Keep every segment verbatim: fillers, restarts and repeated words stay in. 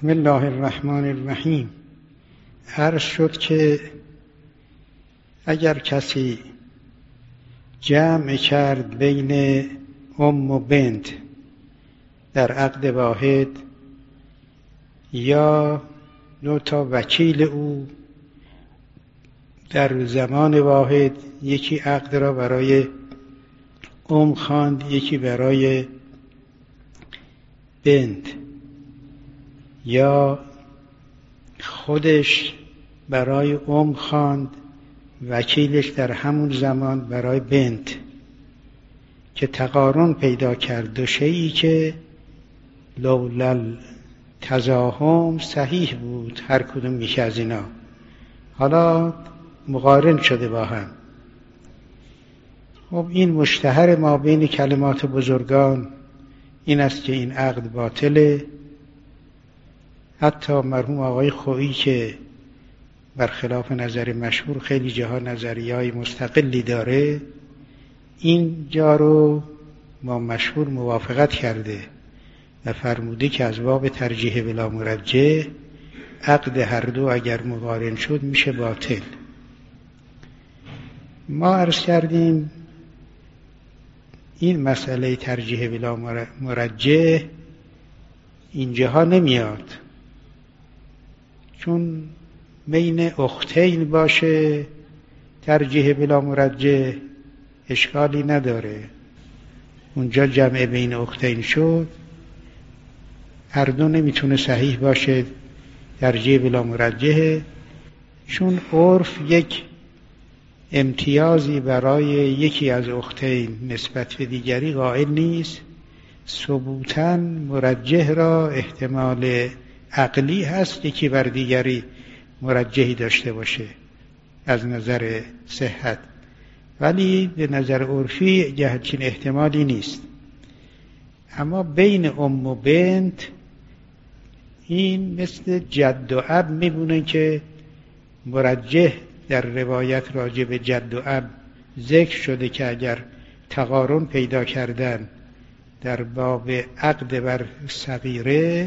بسم الله الرحمن الرحیم. عرض شد که اگر کسی جمع کرد بین ام و بنت در عقد واحد یا دو تا وکیل او در زمان واحد، یکی عقد را برای ام خواند یکی برای بنت، یا خودش برای ام خواند وکیلش در همون زمان برای بنت، که تقارن پیدا کرد دو شیئی که لولا تزاحم صحیح بود هر کدوم یکی از اینا، حالا مقارن شده با هم. خب این مشتهر ما بین کلمات بزرگان این است که این عقد باطله. حتی مرحوم آقای خویی که برخلاف نظر مشهور خیلی جاها نظریه‌های مستقلی داره، این جا رو با مشهور موافقت کرده و فرموده که از باب ترجیح بلا مرجح عقد هر دو اگر مقارن شد میشه باطل. ما عرض کردیم این مسئله ترجیح بلا مرجح اینجاها نمیاد، چون بین اختین باشه ترجیح بلا مرجح اشکالی نداره. اونجا جمع بین اختین شد، هر دو نمیتونه صحیح باشه ترجیح بلا مرجحه، چون عرف یک امتیازی برای یکی از اختین نسبت به دیگری قائل نیست. ثبوتاً مرجح را احتمال عقلی هست یکی بر دیگری مرجحی داشته باشه از نظر صحت، ولی به نظر عرفی همچین احتمالی نیست. اما بین ام و بنت این مثل جد و اب میبونه که مرجح در روایت راجع به جد و اب ذکر شده که اگر تقارن پیدا کردن در باب عقد بر صغیره،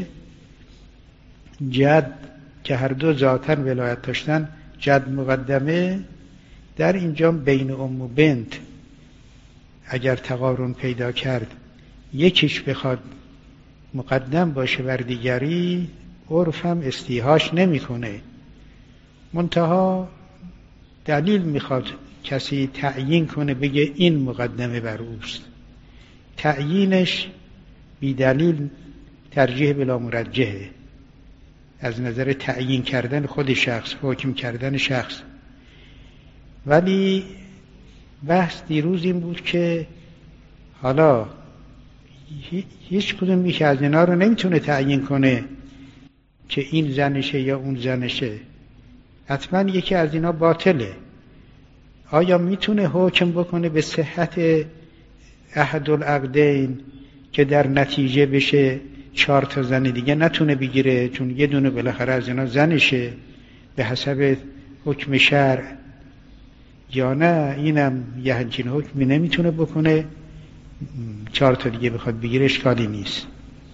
جد که هر دو ذاتاً ولایت داشتن جد مقدمه، در اینجا بین ام و بنت اگر تقارن پیدا کرد یکیش بخواد مقدم باشه بر دیگری، عرف هم استیحاش نمی کنه. منتها دلیل میخواد کسی تعیین کنه بگه این مقدمه بر اوست، تعیینش بی دلیل ترجیح بلا مرجحه از نظر تعیین کردن خود شخص، حکم کردن شخص. ولی بحث دیروز این بود که حالا هیچ کدوم یکی از اینا رو نمیتونه تعیین کنه که این زنشه یا اون زنشه، حتما یکی از اینا باطله. آیا میتونه حکم بکنه به صحت احد العقدین که در نتیجه بشه چهار تا زن دیگه نتونه بگیره، چون یه دونه بالاخره از اینا زنشه به حسب حکم شرع، یا نه اینم یه همچین حکمی نمیتونه بکنه چهار تا دیگه بخواد بگیره اشکالی نیست.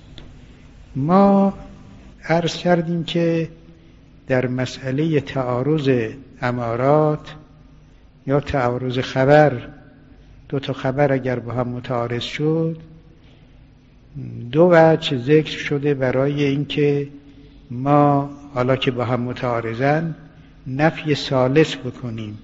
ما عرض کردیم که در مسئله تعارض امارات یا تعارض خبر، دو تا خبر اگر با هم متعارض شد، دو وجه ذکر شده برای اینکه ما حالا که با هم متعارضن نفی ثالث بکنیم،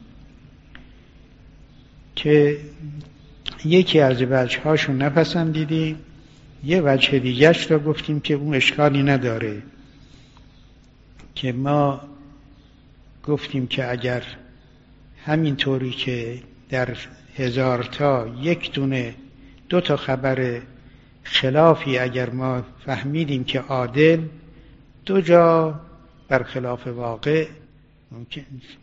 که یکی از وجه هاشون نپسندیدیم، یه وجه دیگرش را گفتیم که اون اشکالی نداره، که ما گفتیم که اگر همینطوری که در هزار تا یک دونه دو تا خبر خلافی اگر ما فهمیدیم که عادل دو جا بر خلاف واقع ممکن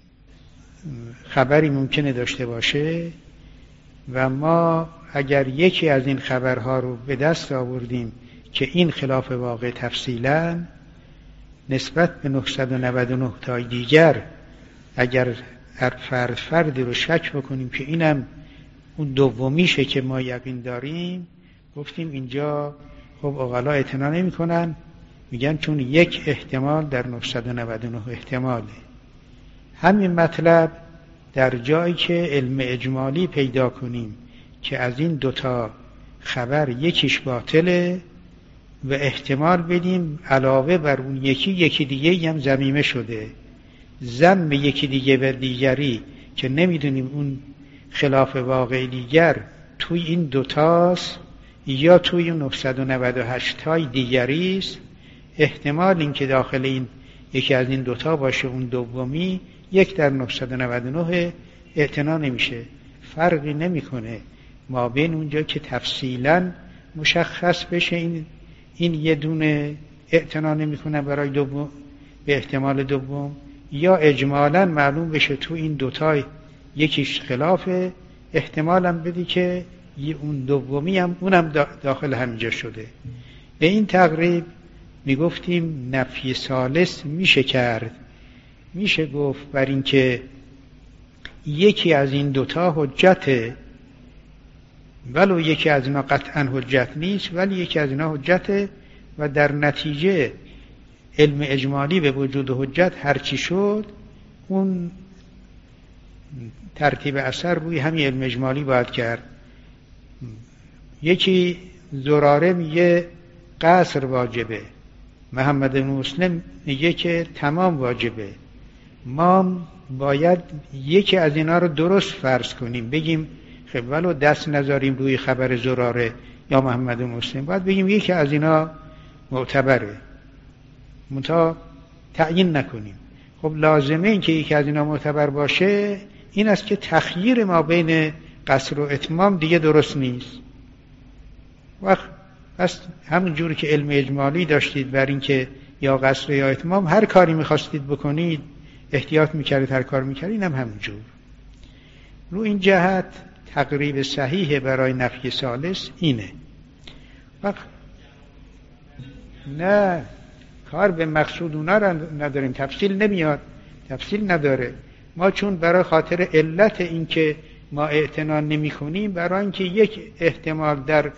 خبری ممکنه داشته باشه، و ما اگر یکی از این خبرها رو به دست آوردیم که این خلاف واقع تفصیلاً نسبت به نهصد و نود و نه تا دیگر اگر هر فرد فردی رو شک بکنیم که اینم اون دومیشه که ما یقین داریم، گفتیم اینجا خب عقلا اعتنا نمی کنن میگن چون یک احتمال در نهصد و نود و نه احتماله. همین مطلب در جایی که علم اجمالی پیدا کنیم که از این دوتا خبر یکیش باطله و احتمال بدیم علاوه بر اون یکی یکی دیگه هم ضمیمه شده، ضم یکی دیگه و دیگری که نمیدونیم اون خلاف واقع دیگر توی این دوتاست یا توی اون نهصد و نود و هشت تای دیگری است، احتمال این که داخل این یکی از این دوتا باشه اون دومی یک در نهصد و نود و نه اعتنا نمیشه. فرقی نمیکنه ما بین اونجا که تفصیلا مشخص بشه این این یه دونه اعتنا نمیکنه برای دوم به احتمال دوم، یا اجمالا معلوم بشه تو این دوتا یکیش خلافه، احتمالم بدی که اون دومی هم اونم داخل همینجا شده. به این تقریب میگفتیم نفی ثالث میشه کرد، میشه گفت بر این که یکی از این دوتا حجته، ولو یکی از اینا قطعا حجت نیست ولی یکی از اینا حجته و در نتیجه علم اجمالی به وجود حجت هرچی شد اون ترتیب اثر روی همین علم اجمالی باید کرد. یکی زراره میگه قصر واجبه، محمد بن مسلم میگه که تمام واجبه، ما باید یکی از اینا رو درست فرض کنیم، بگیم خب ولو دست نذاریم روی خبر زراره یا محمد بن مسلم، باید بگیم یکی از اینا معتبره منتها تعیین نکنیم. خب لازمه این که یکی از اینا معتبر باشه این است که تخییر ما بین قصر و اتمام دیگه درست نیست. وقت پس همون جوری که علم اجمالی داشتید بر این که یا قصر یا اتمام هر کاری میخواستید بکنید احتیاط میکردید هر کار میکردید، هم همون جور. رو این جهت تقریب صحیح برای نفی ثالث اینه. وقت نه کار به مقصود اونا را نداریم، تفصیل نمیاد، تفصیل نداره. ما چون برای خاطر علت این که ما اعتنا نمی کنیم، برای اینکه یک احتمال در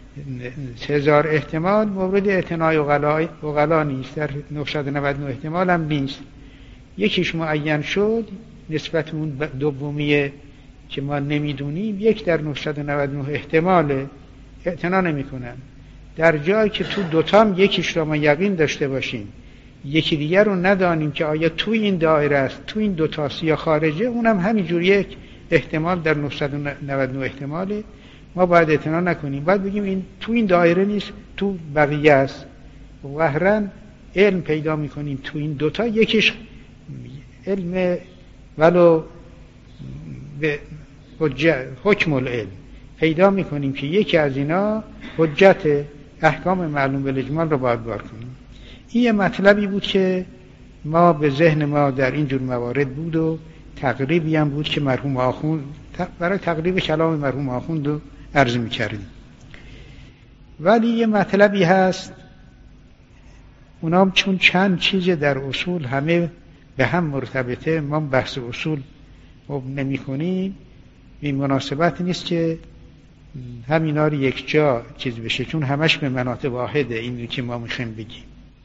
هزار احتمال مورد اعتنای اغلا نیست، در نهصد و نود و نه احتمال هم نیست، یکیش معین شد نسبت اون دومیه که ما نمیدونیم یک در نهصد و نود و نه احتماله، اعتنا نمی کنم. در جایی که تو دوتام یکیش را ما یقین داشته باشیم یکی دیگر رو ندانیم که آیا تو این دایره است تو این دوتاست یا خارجه، اونم همینجور یک احتمال در نهصد و نود و نه احتماله، ما باید اعتنا نکنیم، باید بگیم این تو این دایره نیست تو بقیه است. وهرن علم پیدا میکنیم تو این دوتا یکیش علم ولو به حجت حکم العلم پیدا میکنیم که یکی از اینا حجت احکام معلوم بالاجمال رو باید بار کنیم. این یه مطلبی بود که ما به ذهن ما در این جور موارد بود و تقریبی هم بود که مرحوم آخوند برای تقریب کلام مرحوم آخوند رو عرض میکردیم. ولی یه مطلبی هست اونام چون چند چیز در اصول همه به هم مرتبطه، ما بحث اصول نمی کنیم، این مناسبت نیست که همینا رو یک جا چیز بشه، چون همش به مناط واحده اینی که ما میخوایم بگیم.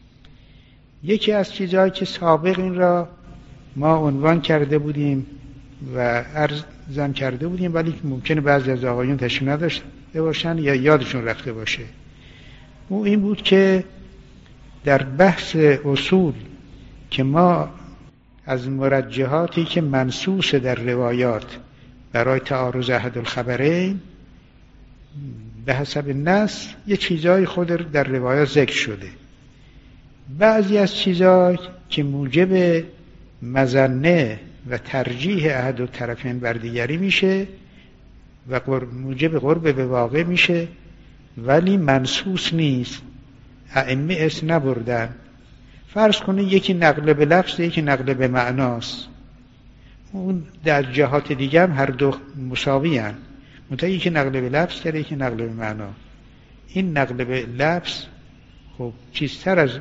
یکی از چیزهایی که سابق این را ما عنوان کرده بودیم و عرضم کرده بودیم ولی ممکنه بعضی از آقایون تشریف نداشته باشن یا یادشون رفته باشه، او این بود که در بحث اصول که ما از مرجحاتی که منصوص در روایات برای تعارض احد الخبرین به حسب نص یه چیزای خود در روایات ذکر شده، بعضی از چیزای که موجب مظنه و ترجیح احد الطرفین بر دیگری میشه و موجب قرب به واقع میشه ولی منصوص نیست، ائمه اسم نبردن. فرض کنه یکی نقل به لفظ یکی نقل به معناست، اون در جهات دیگه هم هر دو مساوی هن، منتها یکی نقل به لفظ کرده یکی نقل به معنا. این نقل به لفظ خب چیزتر از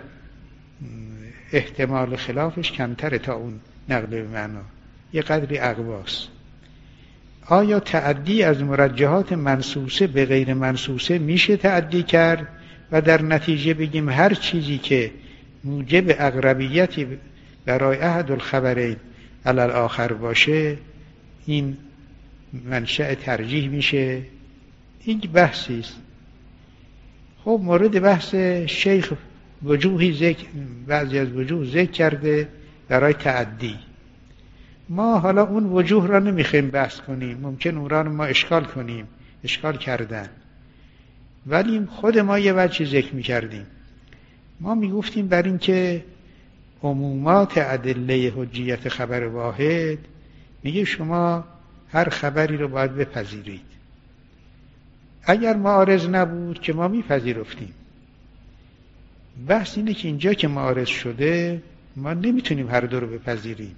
احتمال خلافش کمتره تا اون نقل به معنا، یه قدری اقواست. آیا تعدی از مرجحات منصوصه به غیر منصوصه میشه تعدی کرد و در نتیجه بگیم هر چیزی که موجب اقربیتی برای احد الخبرین علی الاخر باشه این منشأ ترجیح میشه. این بحثی است. خب مورد بحث شیخ وجوهی ذکر، بعضی از وجوه ذکر کرده برای تعدی. ما حالا اون وجوه را نمیخوایم بحث کنیم، ممکن اون را ما اشکال کنیم، اشکال کردن، ولی خود ما یه وجه ذکر میکردیم. ما میگفتیم بر این که عمومات ادله حجیت خبر واحد میگه شما هر خبری رو باید بپذیرید. اگر معارض نبود که ما میپذیرفتیم. بحث اینه که اینجا که معارض شده ما نمیتونیم هر دو رو بپذیریم.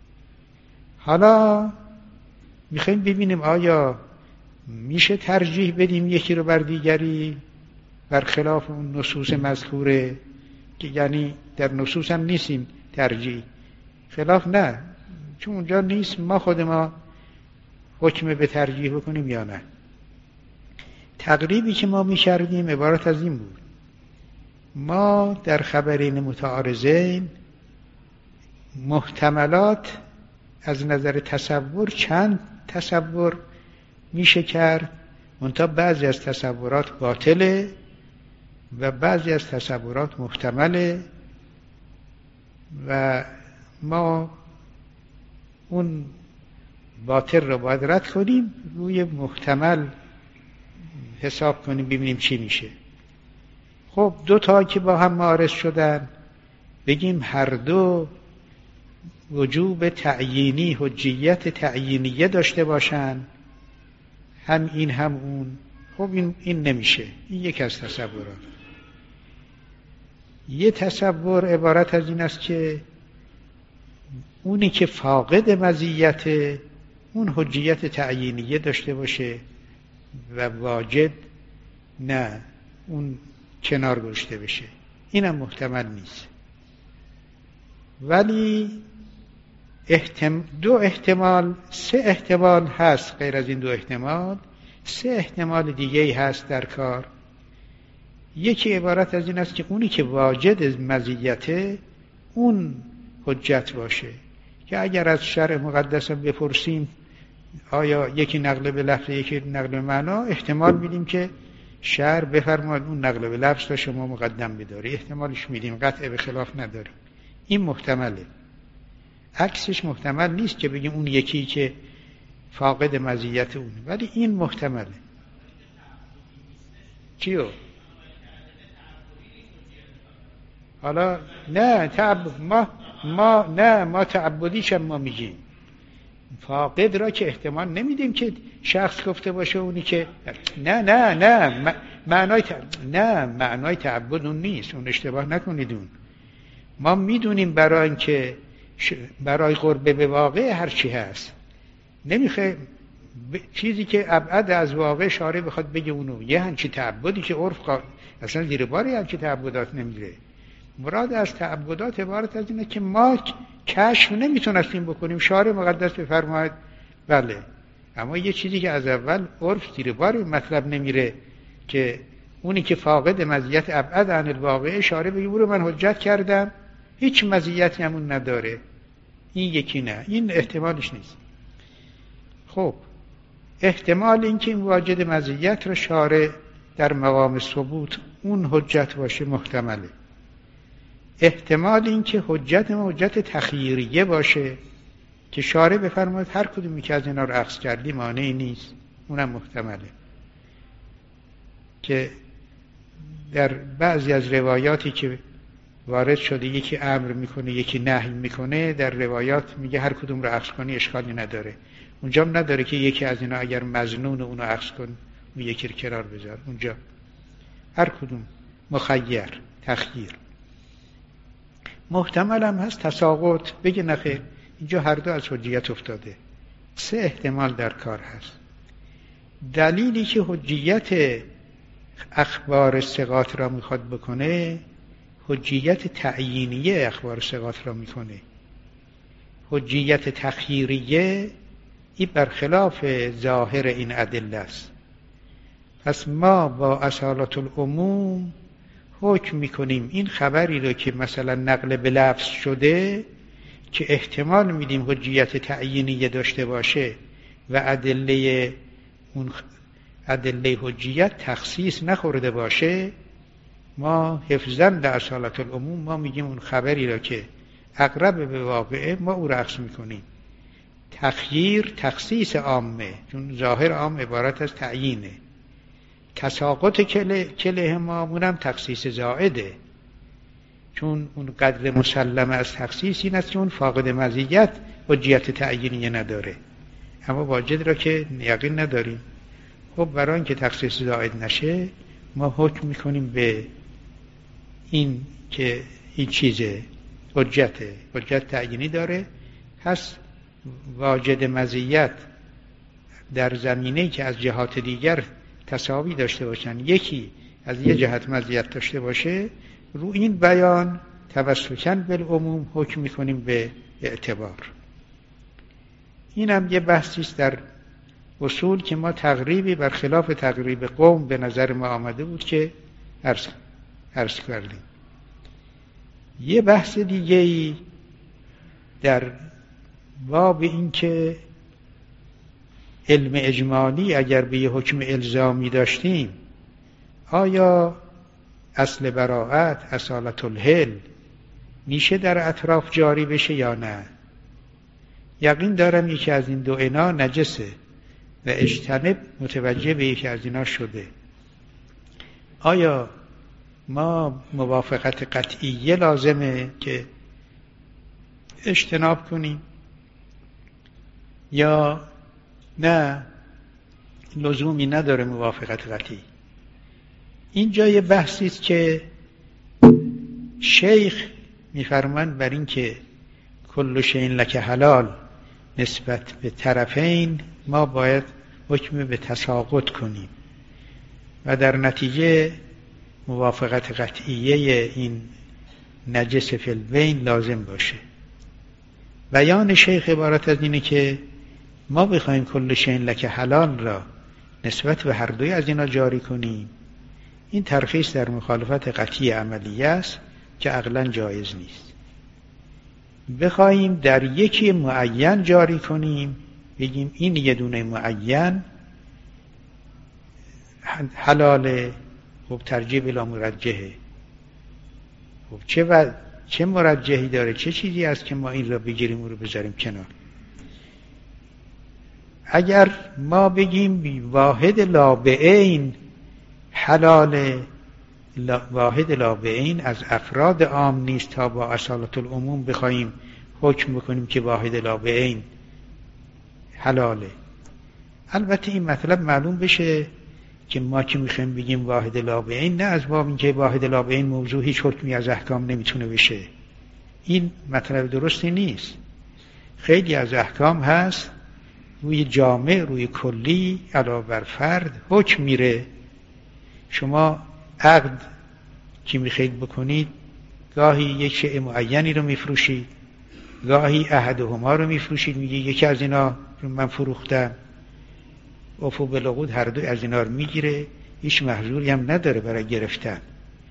حالا میخوایم ببینیم آیا میشه ترجیح بدیم یکی رو بر دیگری برخلاف اون نصوص مذکوره که یعنی در نصوص هم نیستیم ترجیح خلاف، نه چون اونجا نیست ما خود ما حکم به ترجیح بکنیم یا نه. تقریبی که ما می‌کردیم عبارت از این بود: ما در خبرین متعارضین محتملات از نظر تصور چند تصور میشه کرد، منتها بعضی از تصورات باطله و بعضی از تصورات محتمله و ما اون باطل رو باید رد کنیم، روی محتمل حساب کنیم ببینیم چی میشه. خب دو تا که با هم معارض شدن بگیم هر دو وجوب تعیینی، حجیت تعیینیه داشته باشن، هم این هم اون. خب این, این نمیشه. این یک از تصورات. یه تصور عبارت از این است که اونی که فاقد مزیت اون حجیت تعیینیه داشته باشه و واجد نه، اون کنار گذاشته بشه. اینم محتمل نیست. ولی احتم... دو احتمال، سه احتمال هست غیر از این دو احتمال، سه احتمال دیگه هست در کار. یکی عبارت از این است که اونی که واجد مزیته اون حجت باشه، که اگر از شرع مقدس بپرسیم آیا یکی نقل به لفظ یکی نقل به معنا، احتمال میدیم که شرع بفرماید اون نقل به لفظ تا شما مقدم بداری، احتمالش میدیم، قطع به خلاف نداریم. این محتمله. عکسش محتمل نیست که بگیم اون یکی که فاقد مزیت اونه، ولی این محتمله. چیو؟ حالا نه تعب... ما ما نه ما تعبدیش هم ما میگیم. فاقد را که احتمال نمیدیم که شخص گفته باشه اونی که نه نه نه معنای ت... نه معنای تعبد اون نیست، اون اشتباه نکنید. اون ما میدونیم برای اینکه برای قرب به واقع هر چی هست نمیخواه ب... چیزی که ابعد از واقع شارع بخواد بگه اونو یه همچی تعبدی که عرف قا... اصلا زیر باری همچی تعبدات نمیره. مراد از تعبدات عبارت از اینه که ما کشف نمیتونستیم بکنیم، شارع مقدس بفرماید بله، اما یه چیزی که از اول عرف زیر باری مطلب نمیره که اونی که فاقد مزیت ابعد عن الواقع شارع بگه برو من حجت کردم هیچ مزیتی همون نداره. این یکی نه، این احتمالش نیست. خب احتمال اینکه این واجد مزیت رو شارع در مقام ثبوت اون حجت باشه محتمله. احتمال اینکه حجت ما حجت تخییریه باشه که شارع بفرماید هر کدومی که از اینا رو اخذ کردی مانعی نیست، اونم محتمله. که در بعضی از روایاتی که وارد شده یکی امر میکنه یکی نهی میکنه، در روایات میگه هر کدوم رو اخذ کنی اشکالی نداره. اونجا هم نداره که یکی از اینا اگر مظنون اونو اخذ کن اون یکی رو کنار بذار. اونجا هر کدوم مخیر، تخییر. محتمل هم هست تساقط، بگه نخیر اینجا هر دو از حجیت افتاده. سه احتمال در کار هست. دلیلی که حجیت اخبار ثقات را میخواد بکنه حجیت تعیینیه اخبار ثقات را میکنه. حجیت تخییریه این برخلاف ظاهر این ادله است. پس ما با اصالت العموم حکم میکنیم این خبری رو که مثلا نقل به لفظ شده که احتمال میدیم حجیت تعیینیه داشته باشه و ادله اون ادله حجیت تخصیص نخورده باشه، ما حفظاً لاصالة العموم ما میگیم اون خبری را که اقرب به واقعه ما او را اخذ میکنیم. تخییر تخصیص عامه، چون ظاهر عام عبارت از تعیینه. تساقط کله, کله ما اونم تخصیص زائده، چون اون قدر مسلمه از تخصیص این است که اون فاقد مزیت حجیت تعیینی نداره، اما واجد را که یقین نداریم. خب برای اینکه تخصیص زائد نشه ما حکم میکنیم به این که این چیزه حجته حجت تعیینی داره، پس واجد مزیت در زمینه‌ای که از جهات دیگر تساوی داشته باشن، یکی از یه جهت مزیت داشته باشه، رو این بیان توسطاً بالعموم حکم میکنیم به اعتبار. این هم یه بحثی است در اصول که ما تقریبی برخلاف تقریب قوم به نظر ما آمده بود که عرض, عرض کردیم. یه بحث دیگه‌ای در باب این که علم اجمالی اگر به یه حکم الزامی داشتیم آیا اصل براءت اصالت الحل میشه در اطراف جاری بشه یا نه؟ یقین دارم یکی از این دو انا نجسه و اجتنب متوجه به یکی از اینا شده. آیا ما موافقت قطعیه لازمه که اجتناب کنیم یا نه لزومی نداره موافقت قطعی؟ اینجا یه بحثی است که شیخ میفرماند بر این که کل شیء لک حلال نسبت به طرفین ما باید حکم به تساقط کنیم و در نتیجه موافقت قطعیه این نجس فی البین لازم باشه. بیان شیخ عبارت از اینه که ما بخوایم کل شیء لک حلال را نسبت به هر دوی از اینا جاری کنیم، این ترخیص در مخالفت قطعی عملیه است که عقلاً جایز نیست. بخوایم در یکی معین جاری کنیم، بگیم این یه دونه معین حلاله، خب ترجیح بلا مرجحه. خب چه و چه مرجحی داره؟ چه چیزی است که ما این را بگیریم و رو بذاریم کنار؟ اگر ما بگیم واحد لا بعین حلال، واحد لا بعین از افراد عام نیست تا با اصالت العموم بخوایم حکم بکنیم که واحد لا بعین حلاله. البته این مطلب معلوم بشه که ما که میخوایم بگیم واحد لا بعین، نه از باب اینکه واحد لا بعین موضوع هیچ حکمی از احکام نمیتونه بشه، این مطلب درستی نیست. خیلی از احکام هست روی جامع، روی کلی علاوه بر فرد حکم میره. شما عقد که میخواید بکنید گاهی یک شیء معینی رو میفروشید، گاهی احدهما رو میفروشید، میگه یکی از اینا رو من فروختم، عفو بالعقود هر دو از اینا رو میگیره، هیچ محظوری هم نداره برای گرفتن.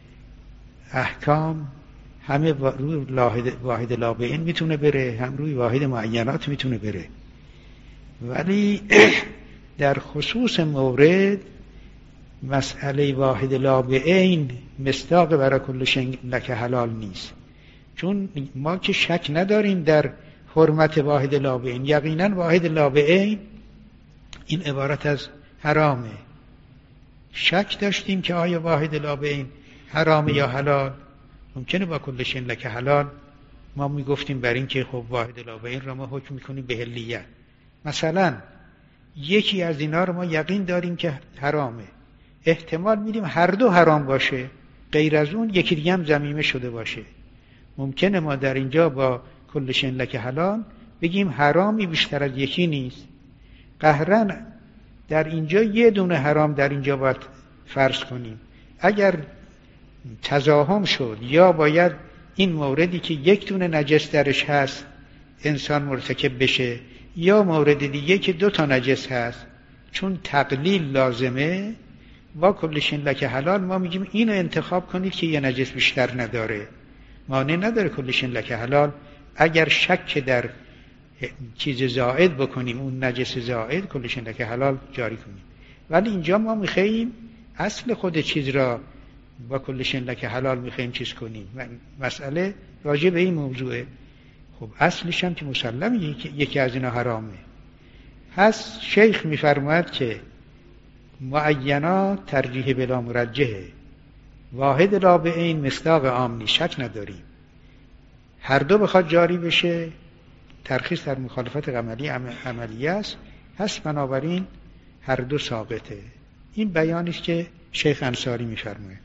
احکام همه روی واحد لا بعین میتونه بره، هم روی واحد معینات میتونه بره، ولی در خصوص مورد مسئله واحد لا بعین مصداق برای کل شیء لک حلال نیست. چون ما که شک نداریم در حرمت واحد لا بعین، یقینا واحد لا بعین این عبارت از حرامه. شک داشتیم که آیا واحد لا بعین حرامه یا حلال. ممکنه با کل شیء لک حلال ما میگفتیم بر این که خب واحد لا بعین را ما حکم میکنیم به حلیت. مثلا یکی از اینا رو ما یقین داریم که حرامه، احتمال میدیم هر دو حرام باشه، غیر از اون یکی دیگه هم ذمیمه شده باشه. ممکنه ما در اینجا با کل شیء لک حلال بگیم حرامی بیشتر از یکی نیست، قهرن در اینجا یه دونه حرام در اینجا باید فرض کنیم. اگر تزاحم شد یا باید این موردی که یک دونه نجس درش هست انسان مرتکب بشه، یا مورد دیگه که دو تا نجس هست، چون تقلیل لازمه با کلشین لک حلال ما میگیم اینو انتخاب کنید که یه نجس بیشتر نداره. مانع نداره کلشین لک حلال اگر شک در چیز زائد بکنیم، اون نجس زائد کلشین لک حلال جاری کنیم. ولی اینجا ما میخواییم اصل خود چیز را با کلشین لک حلال میخواییم چیز کنیم. مسئله راجع به این موضوعه. خب اصلش هم که مسلم یکی از اینا حرامه. پس شیخ میفرماید که معینات ترجیح بلا مرجحه، واحد لا به این مصداق عام نیست، شک نداریم. هر دو بخواد جاری بشه ترخیص در مخالفت عملی عملیه است، پس بنابراین هر دو ساقطه. این بیانی است که شیخ انصاری میفرماید.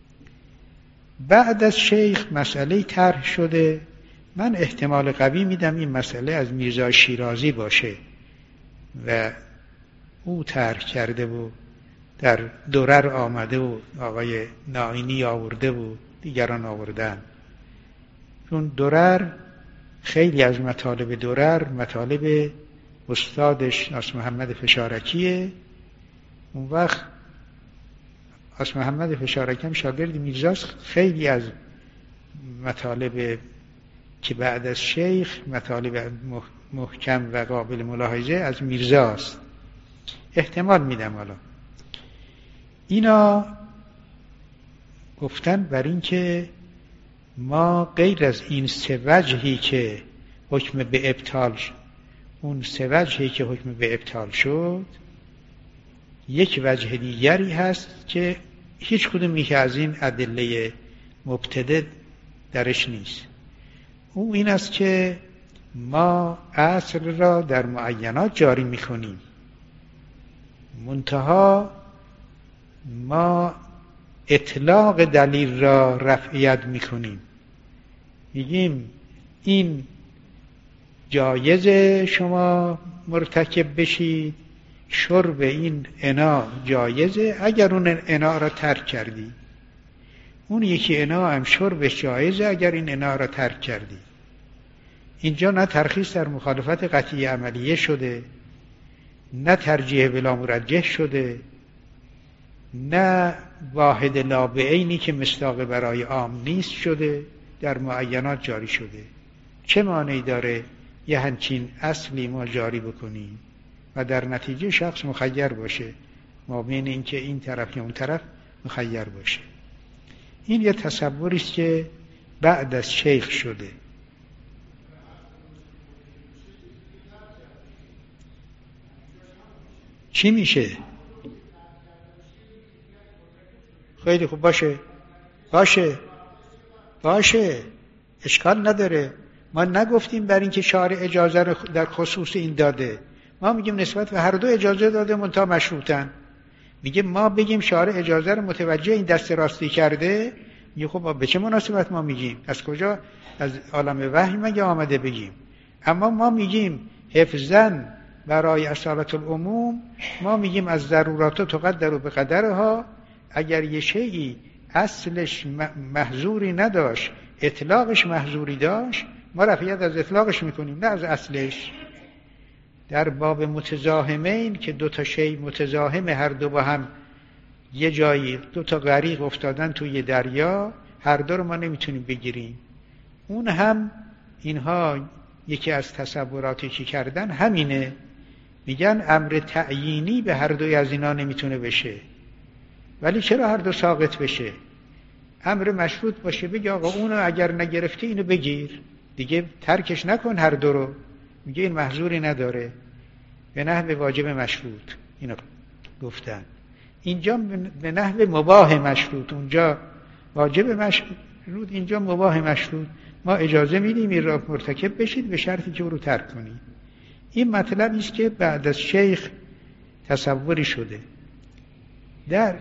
بعد از شیخ مسئله طرح شده. من احتمال قوی میدم این مسئله از میرزا شیرازی باشه و او طرح کرده و در درر آمده و آقای ناینی آورده و دیگران آوردن. چون درر خیلی از مطالب درر مطالب استادش آس محمد فشارکیه. اون وقت آس محمد فشارکی هم شاگرد میرزاست. خیلی از مطالب که بعد از شیخ مطالب محکم و قابل ملاحظه از میرزاست. احتمال میدم. حالا اینا گفتن بر این که ما غیر از این سه وجهی که حکم به ابطال شد، اون سه وجهی که حکم به ابطال شد، یک وجه دیگری هست که هیچ کدومی که از این ادله مبتدأ درش نیست. اون این است که ما اصل را در معینات جاری میکنیم، منتها ما اطلاق دلیل را رفعیت میکنیم. میگیم این جایزه شما مرتکب بشید، شرب این انا جایزه اگر اون انا را ترک کردی، اون یکی انا هم شربش جایزه اگر این انا را ترک کردی. اینجا نه ترخیص در مخالفت قطعی عملیه شده، نه ترجیح بلا مرجح شده، نه واحد لا به عینی که مصداق برای عام نیست شده، در معینات جاری شده. چه مانعی داره یه همچین اصلی ما جاری بکنیم و در نتیجه شخص مخیر باشه، ما بین این که این طرف یا اون طرف مخیر باشه؟ این یه تصوری است که بعد از شیخ شده. چی میشه؟ خیلی خوب، باشه باشه باشه اشکال نداره. ما نگفتیم بر این که شارع اجازه رو در خصوص این داده، ما میگیم نسبت به هر دو اجازه داده منتها مشروطن. میگه ما بگیم شارع اجازه رو متوجه این دست راستی کرده، میگه خب به چه مناسبت ما میگیم؟ از کجا از عالم وحی مگه آمده بگیم؟ اما ما میگیم حفظاً برای اصالت العموم، ما میگیم از ضرورات تقدر به قدرها. اگر یه شیئی اصلش محظوری نداشت، اطلاقش محظوری داشت، ما رفعیت از اطلاقش میکنیم نه از اصلش. در باب متزاحمین که دو تا شی متزاحم هر دو با هم یه جایی، دو تا غریق افتادن توی دریا، هر دو رو ما نمیتونیم بگیریم. اون هم اینها یکی از تصوراتی که کردن همینه، میگن امر تعیینی به هر دوی از اینا نمیتونه بشه. ولی چرا هر دو ساقط بشه؟ امر مشروط باشه، بگی آقا اونو اگر نگرفتی اینو بگیر دیگه، ترکش نکن هر دو رو. میگه این محظوری نداره، به نحو واجب مشروط اینو گفتن. اینجا به نحو مباح مشروط، اونجا واجب مشروط، اینجا مباح مشروط. ما اجازه میدیم این را مرتکب بشید به شرطی که او رو ترک کنید. این مطلب است که بعد از شیخ تصوری شده. در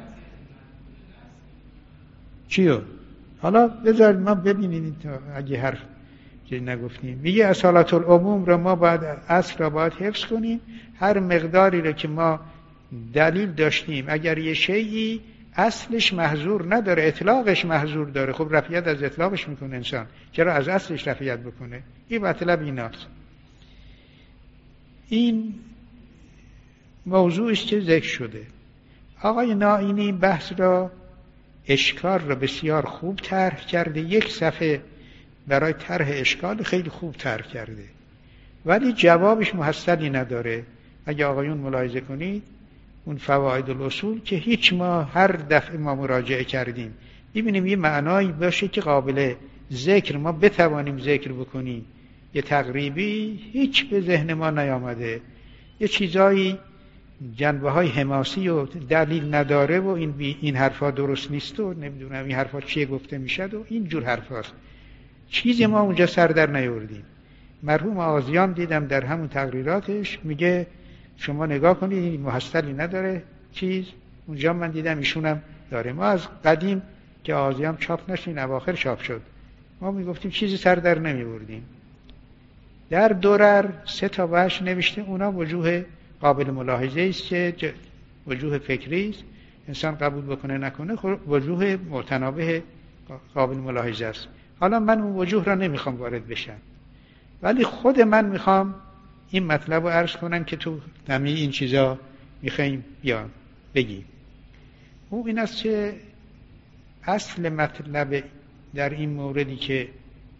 چیو؟ حالا بذار ما ببینید تا اگه حرف که نگفتیم. میگه اصالت العموم را ما باید اصل را باید حفظ کنیم. هر مقداری را که ما دلیل داشتیم، اگر یه شیئی اصلش محظور نداره، اطلاقش محظور داره، خب رفعیت از اطلاقش میکنه انسان، چرا از اصلش رفعیت بکنه؟ این مطلب ایناست. این موضوعی است که ذکر شده. آقای نائینی این بحث را، اشکال را بسیار خوب طرح کرده، یک صفحه برای طرح اشکال خیلی خوب طرح کرده، ولی جوابش محصلی نداره. اگه آقایون ملاحظه کنید اون فواید الاصول که هیچ ما هر دفعه ما مراجعه کردیم ببینیم یه معنایی باشه که قابل ذکر ما بتوانیم ذکر بکنیم، یه تقریبی هیچ به ذهن ما نیامده، یه چیزایی جنبه های حماسی و دلیل نداره و این بی این حرفا درست نیست و نمیدونم این حرفا چیه گفته میشد و این جور حرفاست. چیزی ما اونجا سر در نیاوردیم. مرحوم آغازیان دیدم در همون تقریراتش میگه شما نگاه کنید این محصلی نداره چیز، اونجا من دیدم ایشونم داره. ما از قدیم که آغازیان چاپ نشین اواخر چاپ شد، ما میگفتیم چیزی سر در نمیوردیم. در درر سه تا بحث نوشته، اونا وجوه قابل ملاحظه است که وجوه فکری است، انسان قبول بکنه نکنه، وجوه متنابه قابل ملاحظه است. حالا من اون وجوه را نمیخوام وارد بشم، ولی خود من میخوام این مطلب رو عرض کنم که تو همه این چیزا میخوایم بیان بگیم. او این است که اصل مطلب در این موردی که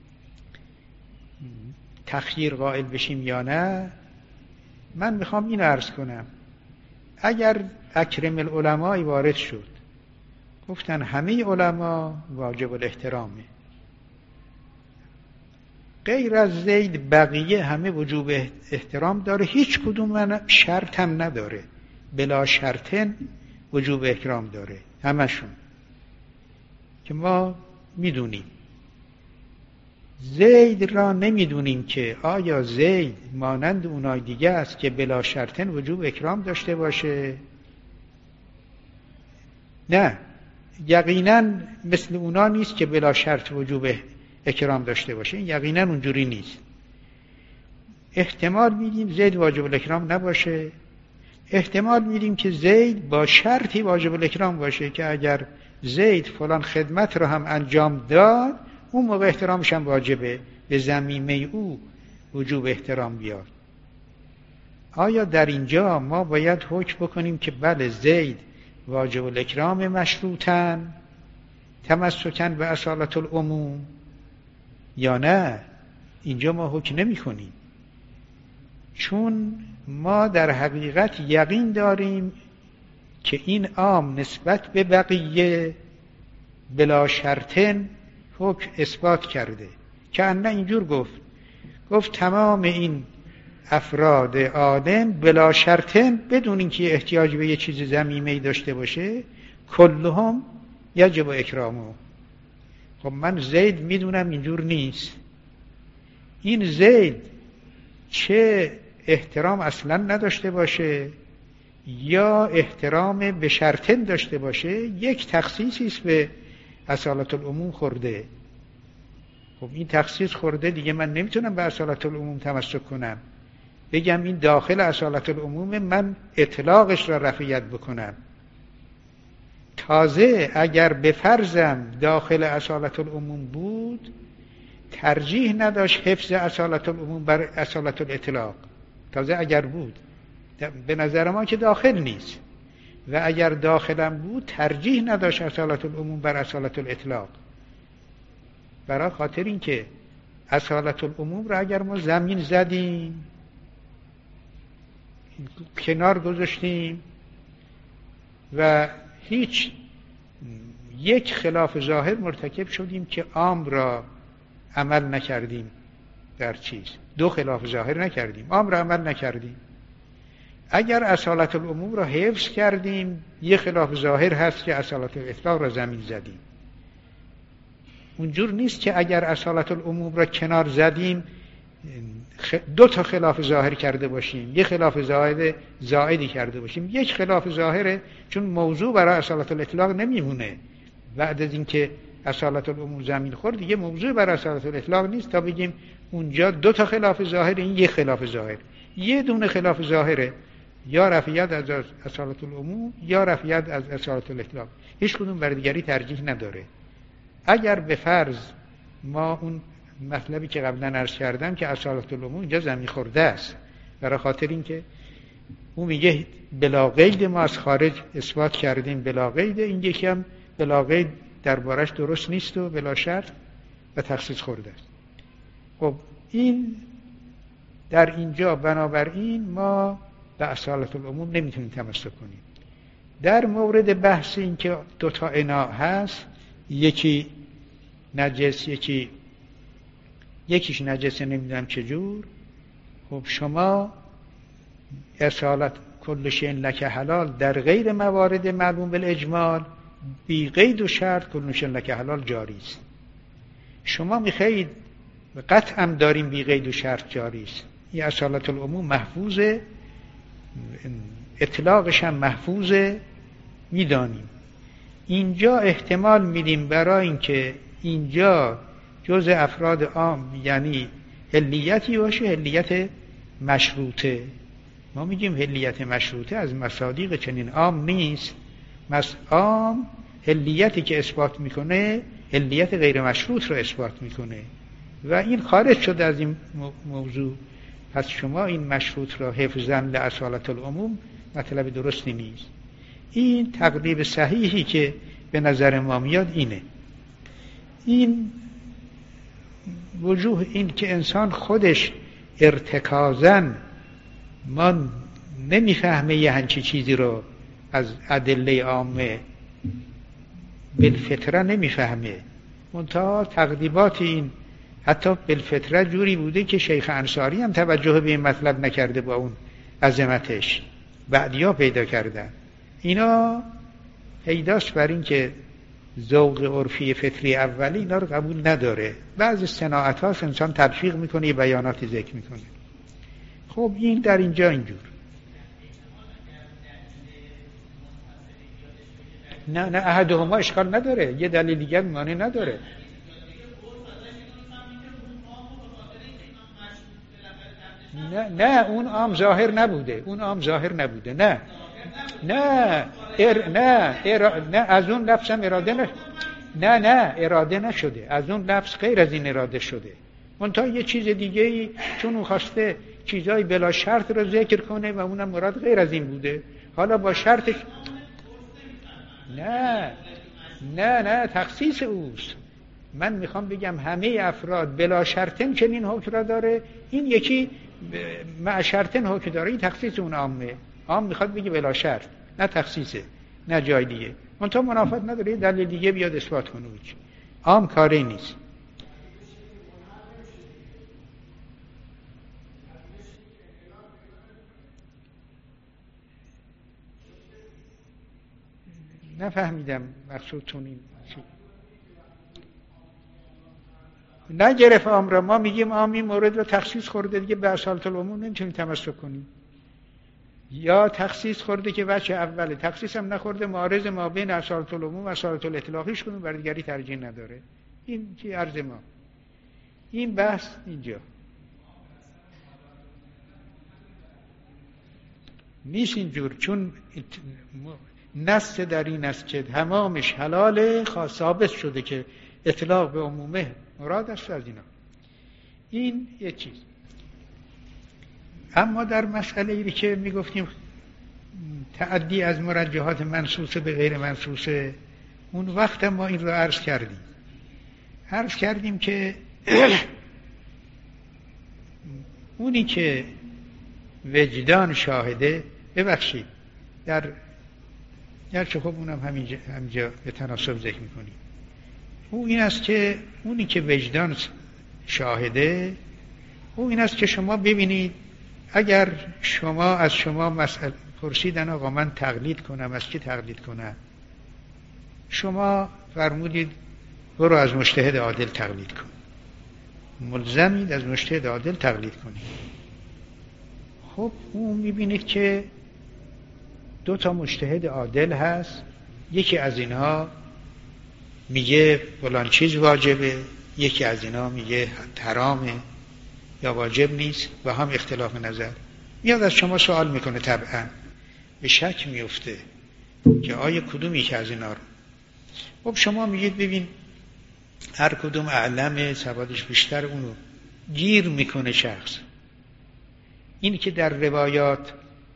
تخییر قائل بشیم یا نه، من میخوام این عرض کنم. اگر اکرم العلماء وارد شد گفتن همه علما واجب الاحترامه، غیر از زید بقیه همه وجوب احترام داره، هیچ کدوم من شرط هم نداره، بلا شرطن وجوب احترام داره همشون، که ما میدونیم. زید را نمیدونیم که آیا زید مانند اونای دیگه است که بلا شرطن وجوب اکرام داشته باشه؟ نه، یقینا مثل اونا نیست که بلا شرط وجوب اکرام داشته باشه، یقینا اونجوری نیست. احتمال میدیم زید واجب الاکرام نباشه، احتمال میدیم که زید با شرطی واجب الاکرام باشه که اگر زید فلان خدمت رو هم انجام داد اون موقع احترامش هم واجبه، به ضمیمه او وجوب احترام بیاد. آیا در اینجا ما باید حکم بکنیم که بله زید واجب الاکرام مشروطن تمسکن به اصالت العموم یا نه؟ اینجا ما حکم نمی کنیم، چون ما در حقیقت یقین داریم که این عام نسبت به بقیه بلا شرطن حکم اثبات کرده. که انه اینجور گفت گفت تمام این افراد عالم بلا شرطن بدون اینکه احتیاج به یه چیز ضمیمه‌ای داشته باشه کلهم یجب اکرامه. خب من زید میدونم اینجور نیست، این زید چه احترام اصلا نداشته باشه یا احترام به شرطن داشته باشه، یک تخصیصی است به اصالت العموم خورده. خب این تخصیص خورده دیگه، من نمیتونم به اصالت العموم تمسک کنم بگم این داخل اصالت العموم، من اطلاقش را رفعیت بکنم. تازه اگر به فرضم داخل اصالت العموم بود ترجیح نداشت حفظ اصالت العموم بر اصالت الاطلاق. تازه اگر بود، به نظر ما که داخل نیست، و اگر داخلم بود ترجیح نداشت اصالت العموم بر اصالت الاطلاق، برای خاطر این که اصالت العموم را اگر ما زمین زدیم کنار گذاشتیم و هیچ یک خلاف ظاهر مرتکب شدیم که عام را عمل نکردیم، در چیز دو خلاف ظاهر نکردیم، عام را عمل نکردیم. اگر اصالت العموم را حفظ کردیم یک خلاف ظاهر هست که اصالت الاطلاق را زمین زدیم. اونجور نیست که اگر اصالت العموم را کنار زدیم دو تا خلاف ظاهر کرده باشیم، یک خلاف ظاهر زائدی کرده باشیم. یک خلاف ظاهره، چون موضوع برای اصالت الاطلاق نمیمونه. بعد از اینکه اصالت العموم زمین خورد دیگه موضوع برای اصالت الاطلاق نیست تا بگیم اونجا دو تا خلاف ظاهر، این یک خلاف ظاهر. یه دونه خلاف ظاهره، یا رفعیت از اصالت العموم یا رفعیت از اصالت الاطلاق، هیچ کدوم بر دیگری ترجیح نداره. اگر به فرض ما اون مطلبی که قبلا عرض کردم که اصالت العموم اینجا زمین خورده است، برای خاطر اینکه اون میگه بلا قید، ما از خارج اثبات کردیم بلا قید، این یکی هم بلا قید دربارش درست نیست و بلا شرط و تخصیص خورده است. خب این در اینجا بنابراین ما به اصالت العموم نمیتونیم تمسک کنیم. در مورد بحث این که دوتا اناء هست، یکی نجس یکی یکیش نجسه نمیدونم چجور، خب شما اصالت کل شیء لک حلال در غیر موارد معلوم بالاجمال بی قید و شرط کل شیء لک حلال جاری است. شما میخواید قطعا داریم بی قید و شرط جاری است، این اصالت العموم محفوظه، اطلاقش هم محفوظه، میدانیم. اینجا احتمال میدیم برای اینکه اینجا جز افراد عام یعنی حلیتی باشه، حلیت مشروطه. ما میگیم حلیت مشروطه از مصادیق چنین عام نیست. مس عام حلیتی که اثبات میکنه حلیت غیر مشروط رو اثبات میکنه و این خارج شده از این موضوع. پس شما این مشروط را حفظاً لاصالت العموم مطلب درستی نیست. این تقریب صحیحی که به نظر ما میاد اینه. این وجوه این که انسان خودش ارتکازاً ما نمیفهمه یه همچی چیزی رو از ادله عامه بالفطره نمیفهمه، منتها تقریبات این حتی بالفطره جوری بوده که شیخ انصاری هم توجه به این مطلب نکرده با اون عظمتش، بعدیا پیدا کردن. اینا پیداست بر این که ذوق عرفی فطری اولی اینا رو قبول نداره. بعضی صناعت هاست انسان تلفیق میکنه، یه بیاناتی ذکر میکنه. خب این در اینجا اینجور نه نه احدهما اشکال نداره، یه دلیل دیگر مانع نداره. نه نه اون عام ظاهر نبوده، اون عام ظاهر نبوده. نه نه ار نه ار نه از اون لفظ هم اراده نه نه نه اراده نشده، از اون لفظ غیر از این اراده شده. منتها یه چیز دیگه ای چون اون خواسته چیزای بلا شرط رو ذکر کنه و اونم مراد غیر از این بوده، حالا با شرطش نه نه نه تخصیص اوست. من میخوام بگم همه افراد بلا شرطن چنین حکم را داره، این یکی مع شرطن حکم داره، این تخصیص اون عامه. عام میخواد بگه بلا شرط، نه تخصیصه نه جای دیگه. منتها منافات نداره دلیل دیگه بیاد اثبات کنه. عام کاری نیست. نفهمیدم مقصودتون این چی؟ نگرفت عام را. ما میگیم عام این مورد رو تخصیص خورده دیگه به اصالت العموم نمیتونیم تمسک کنیم. یا تخصیص خورده که بچه اوله، تخصیص هم نخورده معارض ما بین اصالت العموم و اصالت الاطلاقیش کنیم، برای دیگری ترجیح نداره. این چی عرض ما این بحث اینجا نیست اینجور، چون نص در این است که تمامش حلاله، خاص ثابت شده که اطلاق به عمومه مراد است از اینا. این یک چیز. اما در مسئله ای که میگفتیم تعدی از مرجحات منصوصه به غیر منصوصه، اون وقت ما این رو عرض کردیم عرض کردیم که اونی که وجدان شاهده، ببخشید در گرچه خب اونم همینجا, همینجا به تناسب ذکر میکنیم، او این است که اونی که وجدان شاهده او این است که شما ببینید اگر شما از شما مسئله پرسیدن آقا من تقلید کنم، از کی تقلید کنم؟ شما فرمودید برو از مجتهد عادل تقلید کن، ملزمید از مجتهد عادل تقلید کنید. خب اون میبینید که دو تا مجتهد عادل هست، یکی از اینها میگه فلان چیز واجبه، یکی از اینها میگه حرامه یا واجب نیست و هم اختلاف نظر. میاد از شما سوال میکنه، طبعا به شک میفته که آیا کدومی که از اینا رو. خب شما میگید ببین هر کدوم اعلم سوادش بیشتر اونو گیر میکنه شخص. این که در روایات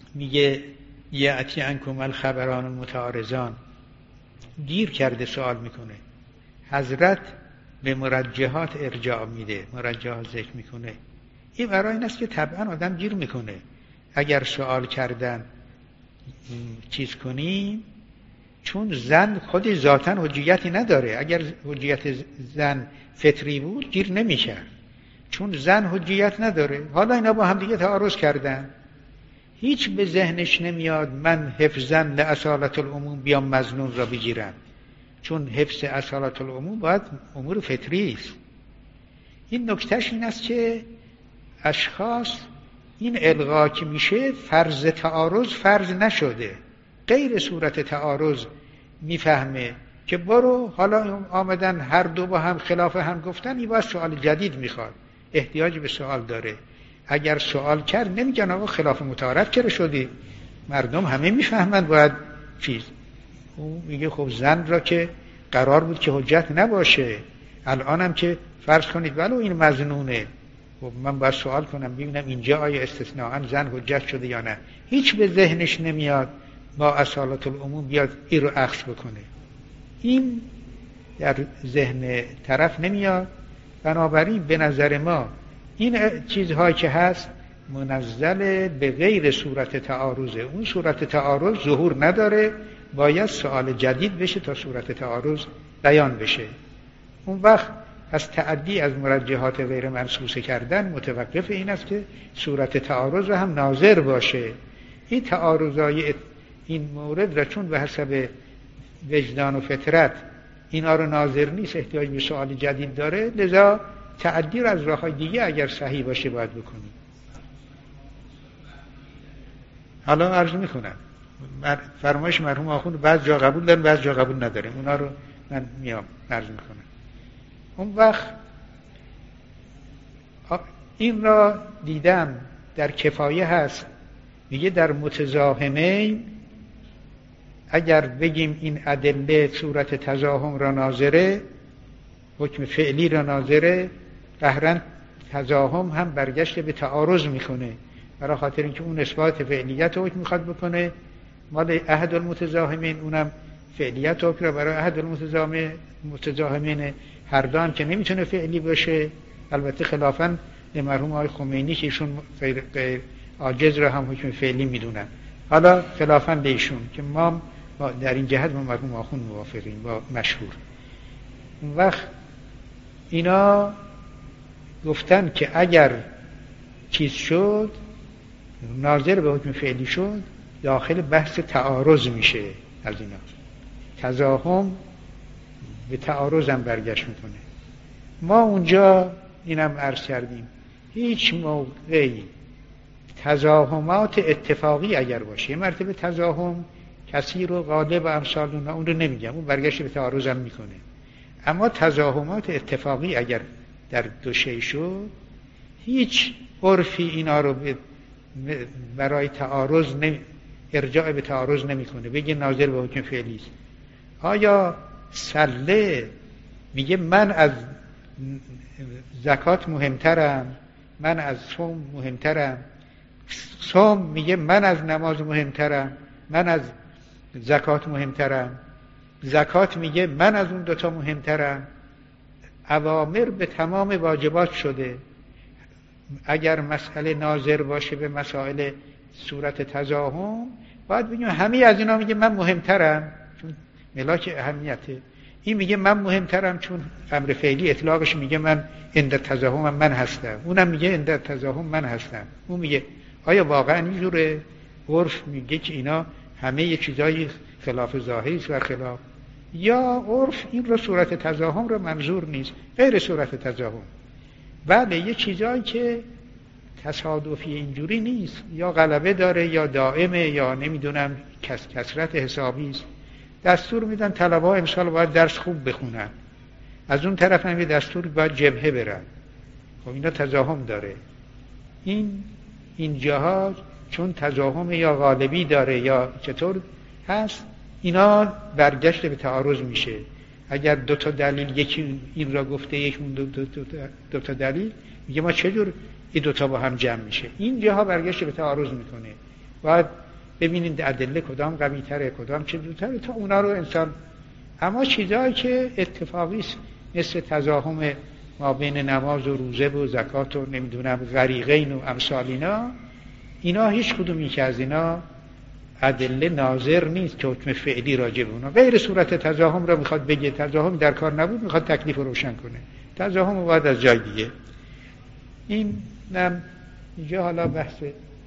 میگه یأتی عنکم الخبران المتعارضان، گیر کرده سوال میکنه. حضرت به مرجحات ارجاع میده، مرجحات ذکر میکنه. این برای این است که طبعا آدم گیر میکنه. اگر سوال کردن چیز کنیم، چون زن خود ذاتاً حجیتی نداره. اگر حجیت زن فطری بود گیر نمیکرد، چون زن حجیت نداره. حالا اینا با هم دیگه تعارض کردن، هیچ به ذهنش نمیاد من حفظاً لاصالة العموم بیام مظنون را بگیرم، چون حفظ اصالة العموم باید امور فطری است. این نکتهش این است که اشخاص این الغا که میشه فرض تعارض فرض نشده، غیر صورت تعارض میفهمه که برو حالا آمدن هر دو با هم خلاف هم گفتن، این باید سوال جدید میخواد، احتیاج به سوال داره. اگر سوال کرد نمیگن آقا خلاف متعارف چرا شدی، مردم همه میفهمن باید چیز. او میگه خب زن را که قرار بود که حجت نباشه، الانم که فرض کنید ولو این مظنونه، خب من باید سوال کنم ببینم اینجا آیا استثناءً زن حجت شده یا نه. هیچ به ذهنش نمیاد با اصالت العموم بیاد این رو اخذ بکنه، این در ذهن طرف نمیاد. بنابراین به نظر ما این چیزهایی که هست منزل به غیر صورت تعارضه، اون صورت تعارض ظهور نداره، باید سوال جدید بشه تا صورت تعارض بیان بشه. اون وقت از تعدی از مرجحات غیر منصوصه کردن متوقف این است که صورت تعارض هم ناظر باشه. این تعارضای این مورد را چون به حسب وجدان و فطرت اینا رو ناظر نیست، احتیاج به سوال جدید داره، لذا تعدی را از راه‌های دیگه اگر صحیح باشه باید بکنیم. حالا عرض میکنم فرمایش مرحوم آخوند بعض جا قبول دارن بعض جا قبول نداریم، اونا رو من میام عرض میکنم. اون وقت این را دیدم در کفایه هست، میگه در متزاحمین اگر بگیم این ادله صورت تزاحم را ناظره، حکم فعلی را ناظره، قهرن تزاحم هم برگشت به تعارض میکنه، برای خاطر اینکه اون اثبات فعلیت حکم میخواد بکنه مال احد المتزاحمین، اونم فعلیت حکم را برای احد المتزاحمین هر دو هم که نمیتونه فعلی باشه. البته خلافاً به مرحوم آقای خمینی که ایشون غیر غیر عاجز را هم حکم فعلی میدونن، حالا خلافاً به ایشون که ما در این جهت با مرحوم آخوند موافقیم با مشهور. اون وقت اینا گفتن که اگر چیز شد ناظر به حکم فعلی شد داخل بحث تعارض میشه، از اینا تزاحم به تعارض هم برگشت میکنه. ما اونجا اینم عرض کردیم هیچ موقعی تزاحمات اتفاقی اگر باشه، مرتبه تزاحم کثیر و غالب و امثال اون اون رو نمیگم، اون برگشت به تعارض هم میکنه، اما تزاحمات اتفاقی اگر در دو شی شد هیچ عرفی اینا رو برای تعارض نمی... ارجاع به تعارض نمیکنه، بگه ناظر به حکم فعلی است. آیا سله میگه من از زکات مهمترم، من از صوم مهمترم، صوم میگه من از نماز مهمترم، من از زکات مهمترم، زکات میگه من از اون دوتا مهمترم. اوامر به تمام واجبات شده، اگر مسئله ناظر باشه به مسائل صورت تزاحم باید بگیم همه از اینا میگه من مهمترم چون ملاک اهمیته، این میگه من مهمترم چون امر فعلی اطلاقش میگه من عند تزاحم من هستم، اونم میگه عند تزاحم من هستم. اون میگه آیا واقعا اینجوره؟ عرف میگه که اینا همه یه چیزای خلاف ظاهری است و خلاف، یا عرف این رو صورت تزاحم رو منظور نیست، غیر صورت تزاحم. بله یه چیزایی که تصادفی اینجوری نیست، یا غلبه داره یا دائمه یا نمیدونم کس کسرت حسابی است، دستور میدن طلبه ها امسال باید درس خوب بخونن، از اون طرف هم یه دستور باید جبهه برن، خب اینا تزاحم داره. این این جاها چون تزاحم یا غالبی داره یا چطور هست، اینا برگشت به تعارض میشه. اگر دو تا دلیل یکی این را گفته یک دو, دو, دو, دو تا دلیل میگه ما چجور این دو تا با هم جمع میشه، این جاها برگشت به تعارض میکنه. باید ببینید ادله کدام قوی تره کدام چه زودتره تا اونا رو انسان. اما چیزایی که اتفاقی است مثل تزاحم ما بین نماز و روزه و زکات و نمیدونم غریقین و امثال اینا، اینا هیچ کدومی که از اینا ادله ناظر نیست که حکم فعلی راجع به اونا، غیر صورت تزاحم رو میخواد بگه، تزاحم در کار نبود میخواد تکلیف رو روشن کنه، تزاحم رو باید از جای دیگه. این نم اینجا حالا بحث